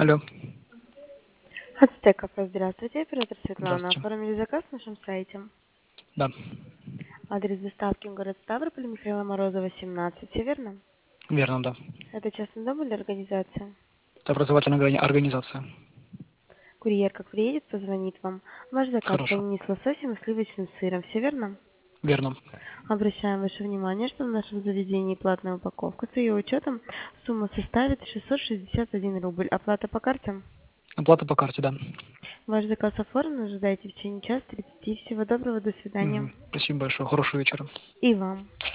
Алло, Ацтеков, здравствуйте, оператор Светлана. здравствуйте. Оформили заказ на нашем сайте. Да, Адрес доставки город Ставрополь, Михаила Морозова, 17. Все верно? верно, да. Это частный дом или организация? Это образовательная организация. Курьер как приедет, позвонит вам. Ваш заказ Хорошо, пельмени с лососем и сливочным сыром. Все верно? верно. Обращаем ваше внимание, что в нашем заведении платная упаковка. С ее учетом сумма составит 661 рубль. Оплата по карте? Оплата по карте, да. Ваш заказ оформлен. Ожидайте в течение часа 30. Всего доброго, до свидания. Спасибо большое. Хорошего вечера. И вам.